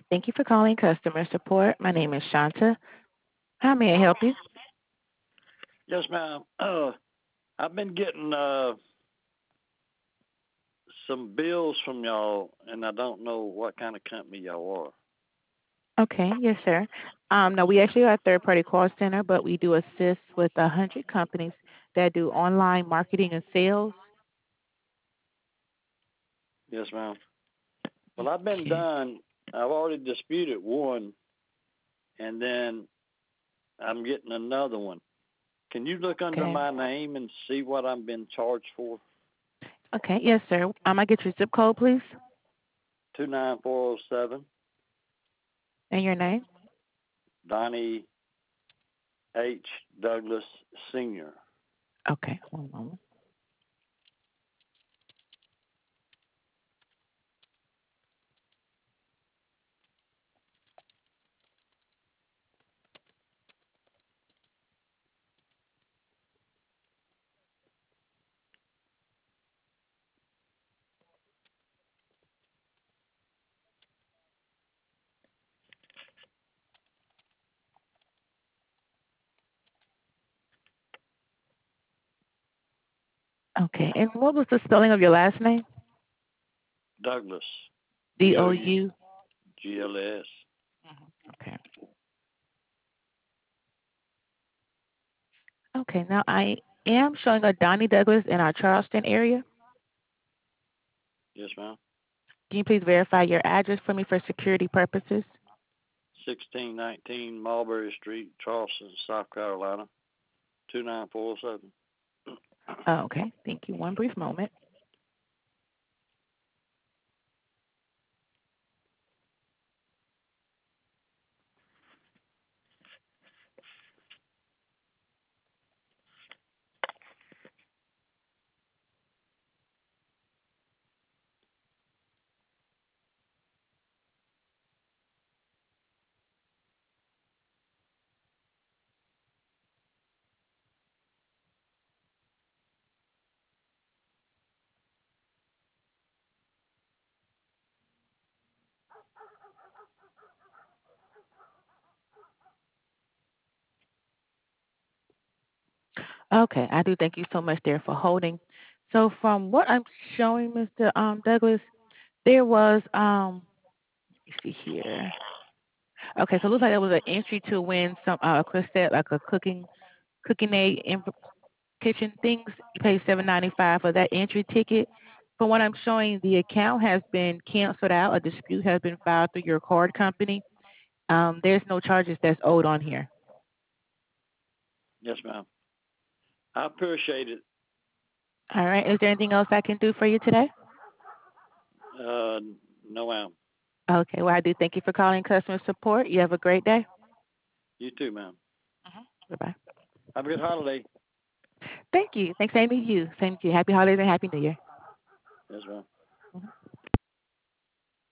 Thank you for calling customer support. My name is Shanta. How may I help you? Yes, ma'am. I've been getting some bills from y'all, and I don't know what kind of company y'all are. Okay, yes, sir. No, we actually are a third-party call center, but we do assist with 100 companies that do online marketing and sales. Yes, ma'am. Well, I've been Okay, done. I've already disputed one, and then I'm getting another one. Can you look under okay, my name and see what I'm being charged for? okay, yes, sir. I get your zip code, please, 29407, and your name. Donnie H. Douglas Sr. Okay, one moment. Okay, and what was the spelling of your last name? Douglas, D D O O U U. G L S. Okay. Okay. Now I am showing a Donnie Douglas in our Charleston area. Yes, ma'am. Can you please verify your address for me for security purposes? 1619 Mulberry Street, Charleston, South Carolina, 29407. Oh, okay. Thank you. One brief moment. Okay. I do thank you so much there for holding. So from what I'm showing, Mr. Douglas, there was let me see here. Okay, so it looks like there was an entry to win some a cassette like a cooking aid kitchen things. You pay $7.95 for that entry ticket. From what I'm showing, the account has been canceled out. A dispute has been filed through your card company. There's no charges that's owed on here. Yes, ma'am. I appreciate it. All right. Is there anything else I can do for you today? Uh, no, ma'am. Okay. Well, I do thank you for calling customer support. You have a great day. You too, ma'am. Goodbye. Have a good holiday. Thank you. Thanks, same to you. Same to you. Happy holidays and happy New Year. Yes, ma'am.